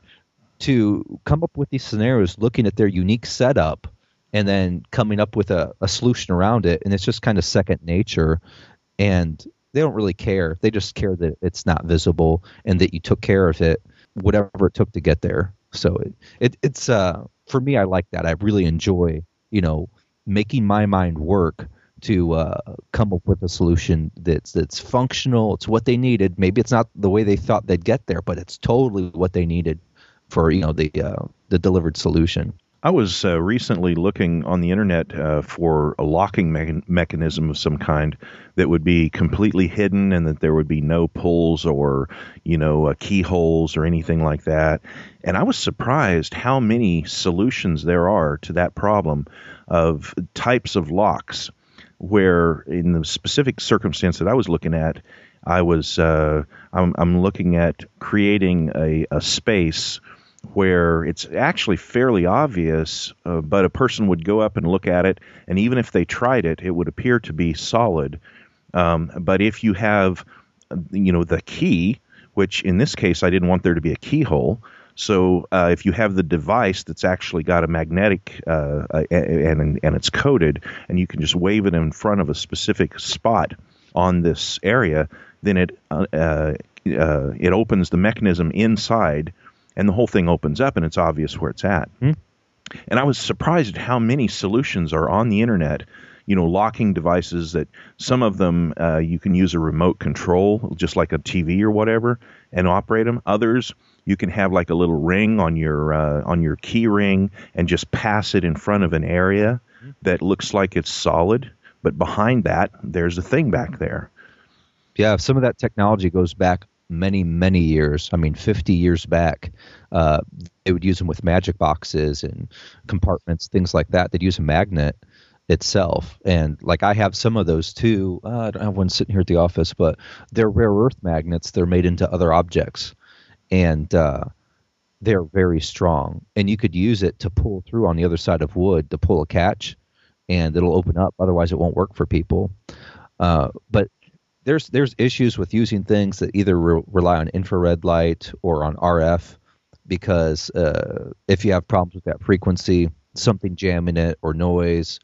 to come up with these scenarios, looking at their unique setup and then coming up with a solution around it. And it's just kind of second nature. And they don't really care. They just care that it's not visible and that you took care of it, whatever it took to get there. So it's for me, I like that. I really enjoy, making my mind work to come up with a solution that's functional. It's what they needed. Maybe it's not the way they thought they'd get there, but it's totally what they needed for the delivered solution. I was recently looking on the internet for a locking mechanism of some kind that would be completely hidden and that there would be no pulls or, keyholes or anything like that. And I was surprised how many solutions there are to that problem of types of locks, where in the specific circumstance that I was looking at, I'm looking at creating a space where it's actually fairly obvious, but a person would go up and look at it, and even if they tried it, it would appear to be solid. But if you have, the key, which in this case I didn't want there to be a keyhole, so if you have the device that's actually got a magnetic and it's coated, and you can just wave it in front of a specific spot on this area, then it opens the mechanism inside, and the whole thing opens up, and it's obvious where it's at. And I was surprised at how many solutions are on the internet, locking devices that some of them you can use a remote control, just like a TV or whatever, and operate them. Others, you can have like a little ring on your key ring and just pass it in front of an area that looks like it's solid, but behind that, there's a thing back there. Yeah, some of that technology goes back many, many years. 50 years back, they would use them with magic boxes and compartments, things like that. They'd use a magnet itself. And like I have some of those too. I don't have one sitting here at the office, but they're rare earth magnets. They're made into other objects. And they're very strong. And you could use it to pull through on the other side of wood to pull a catch, and it'll open up. Otherwise, it won't work for people. But there's issues with using things that either rely on infrared light or on RF, because if you have problems with that frequency, something jamming it or noise,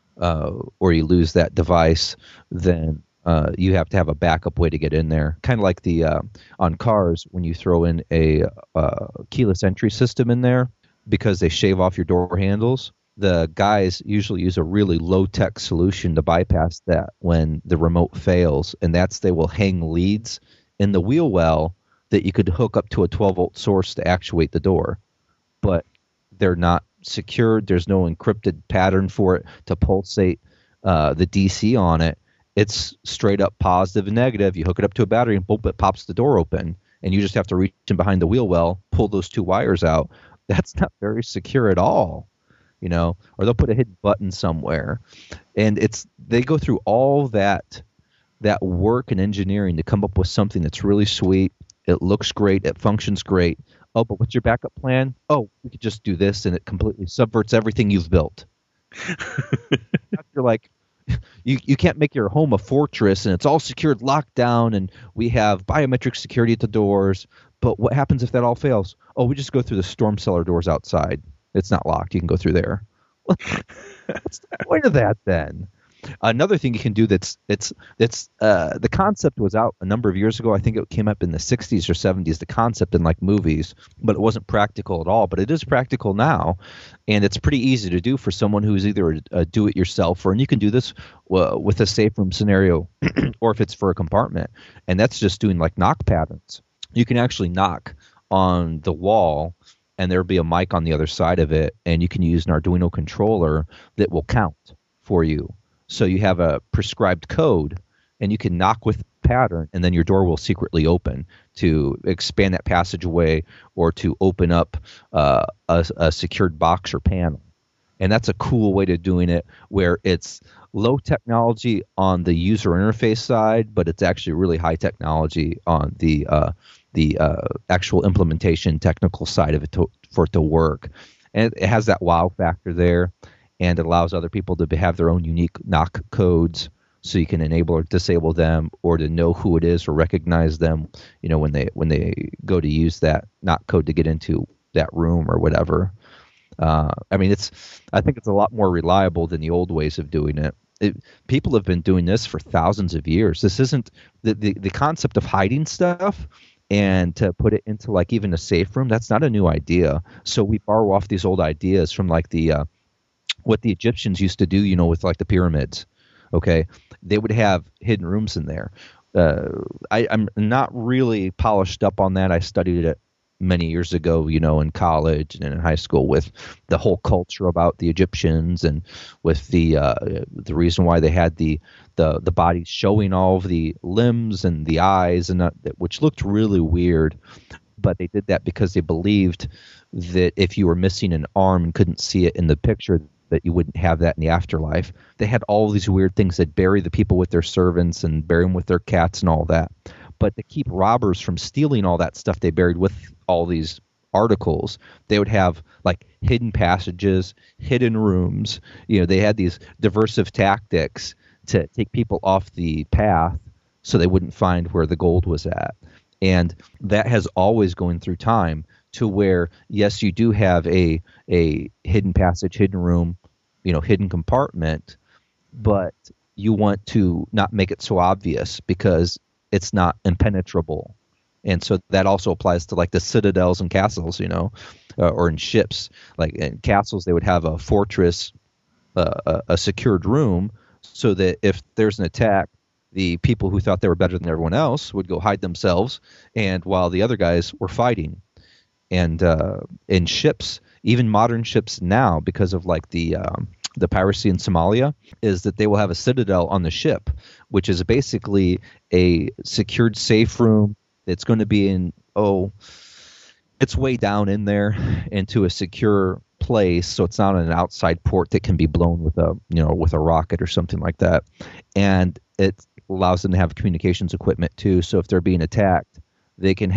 or you lose that device, then you have to have a backup way to get in there. Kind of like the on cars, when you throw in a keyless entry system in there, because they shave off your door handles. The guys usually use a really low-tech solution to bypass that when the remote fails, and they will hang leads in the wheel well that you could hook up to a 12-volt source to actuate the door. But they're not secured. There's no encrypted pattern for it to pulsate the DC on it. It's straight up positive and negative. You hook it up to a battery, and boom, it pops the door open, and you just have to reach in behind the wheel well, pull those two wires out. That's not very secure at all. Or they'll put a hidden button somewhere, and they go through all that work and engineering to come up with something that's really sweet. It looks great, it functions great. Oh, but what's your backup plan? Oh, we could just do this, and it completely subverts everything you've built. You're like, you can't make your home a fortress, and it's all secured, locked down, and we have biometric security at the doors. But what happens if that all fails? Oh, we just go through the storm cellar doors outside. It's not locked. You can go through there. What's the point of that then? Another thing you can do that's the concept was out a number of years ago. I think it came up in the 60s or 70s, the concept in like movies, but it wasn't practical at all. But it is practical now, and it's pretty easy to do for someone who's either a do-it-yourselfer, and you can do this with a safe room scenario, or if it's for a compartment, and that's just doing like knock patterns. You can actually knock on the wall, and there'll be a mic on the other side of it, and you can use an Arduino controller that will count for you. So you have a prescribed code, and you can knock with pattern, and then your door will secretly open to expand that passageway or to open up a secured box or panel. And that's a cool way to doing it, where it's low technology on the user interface side, but it's actually really high technology on the actual implementation technical side of it for it to work. And it has that wow factor there, and it allows other people to have their own unique knock codes, so you can enable or disable them, or to know who it is or recognize them, when they go to use that knock code to get into that room or whatever. I think it's a lot more reliable than the old ways of doing it. People have been doing this for thousands of years. This isn't the concept of hiding stuff and to put it into like even a safe room. That's not a new idea. So we borrow off these old ideas from like what the Egyptians used to do, with like the pyramids. Okay, they would have hidden rooms in there. I'm not really polished up on that. I studied it many years ago, in college and in high school, with the whole culture about the Egyptians and with the reason why they had the bodies showing all of the limbs and the eyes, and which looked really weird. But they did that because they believed that if you were missing an arm and couldn't see it in the picture, that you wouldn't have that in the afterlife. They had all these weird things. They'd bury the people with their servants and bury them with their cats and all that. But to keep robbers from stealing all that stuff they buried with all these articles, they would have like hidden passages, hidden rooms. They had these diversive tactics to take people off the path so they wouldn't find where the gold was at. And that has always gone through time to where, yes, you do have a hidden passage, hidden room, hidden compartment, but you want to not make it so obvious because it's not impenetrable. And so that also applies to like the citadels and castles, or in ships. Like in castles, they would have a fortress, a secured room, so that if there's an attack, the people who thought they were better than everyone else would go hide themselves, and while the other guys were fighting. And in ships, even modern ships now, because of like the piracy in Somalia, is that they will have a citadel on the ship, which is basically a secured safe room. It's going to be it's way down in there into a secure place, so it's not an outside port that can be blown with a rocket or something like that. And it allows them to have communications equipment too. So if they're being attacked, they can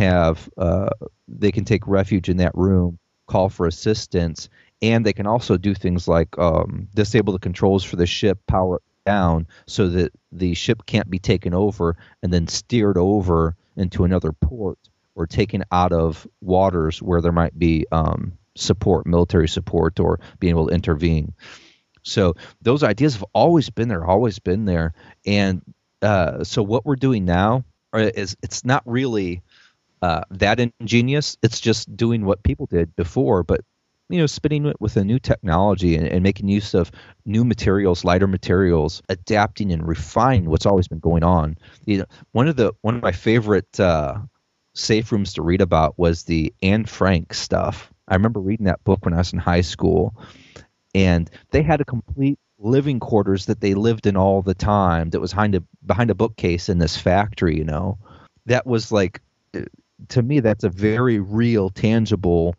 take refuge in that room, call for assistance, and they can also do things like disable the controls for the ship, power it down so that the ship can't be taken over and then steered over into another port or taken out of waters where there might be support, military support, or being able to intervene. So those ideas have always been there. And so what we're doing now is it's not really that ingenious. It's just doing what people did before, but spinning it with a new technology and making use of new materials, lighter materials, adapting and refining what's always been going on. One of my favorite safe rooms to read about was the Anne Frank stuff. I remember reading that book when I was in high school, and they had a complete living quarters that they lived in all the time that was behind a bookcase in this factory. That was like, to me, that's a very real, tangible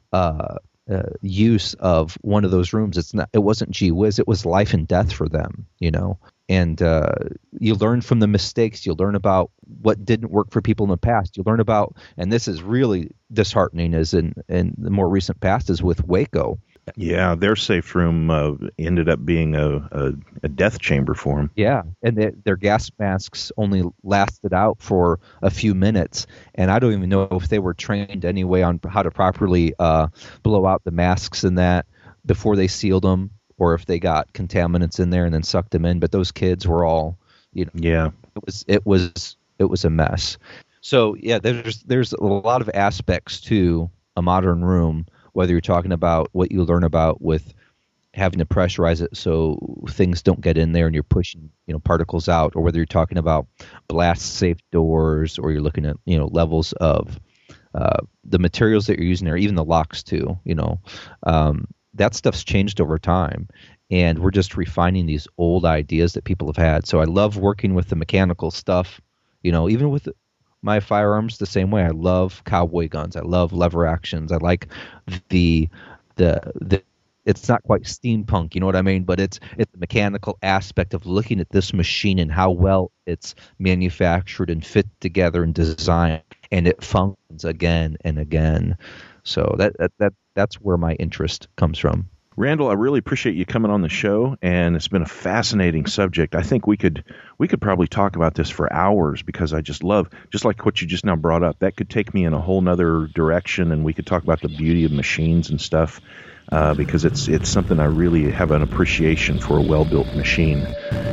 use of one of those rooms. It wasn't gee whiz, it was life and death for them, and you learn from the mistakes. You learn about what didn't work for people in the past. You learn about, and this is really disheartening, as in the more recent past, is with Waco. Yeah, their safe room ended up being a death chamber for them. Yeah, and their gas masks only lasted out for a few minutes, and I don't even know if they were trained anyway on how to properly blow out the masks and that before they sealed them, or if they got contaminants in there and then sucked them in. But those kids were all, yeah, it was a mess. So yeah, there's a lot of aspects to a modern room, whether you're talking about what you learn about with having to pressurize it so things don't get in there and you're pushing particles out, or whether you're talking about blast safe doors, or you're looking at levels of the materials that you're using there, even the locks too. That stuff's changed over time, and we're just refining these old ideas that people have had. So I love working with the mechanical stuff, even with my firearms the same way. I love cowboy guns. I love lever actions. I like the it's not quite steampunk, you know what I mean? But it's the mechanical aspect of looking at this machine and how well it's manufactured and fit together and designed, and it functions again and again. So that's where my interest comes from. Randall, I really appreciate you coming on the show, and it's been a fascinating subject. I think we could probably talk about this for hours, because I just like what you just now brought up. That could take me in a whole nother direction, and we could talk about the beauty of machines and stuff, because it's something I really have an appreciation for, a well-built machine.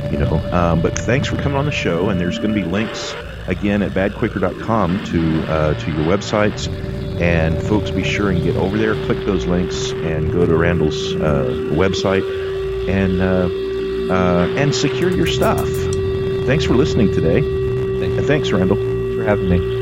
But thanks for coming on the show, and there's going to be links again at badquaker.com to your websites. And folks, be sure and get over there, click those links, and go to Randall's website and secure your stuff. Thanks for listening today. Thanks. Thanks, Randall. Thanks for having me.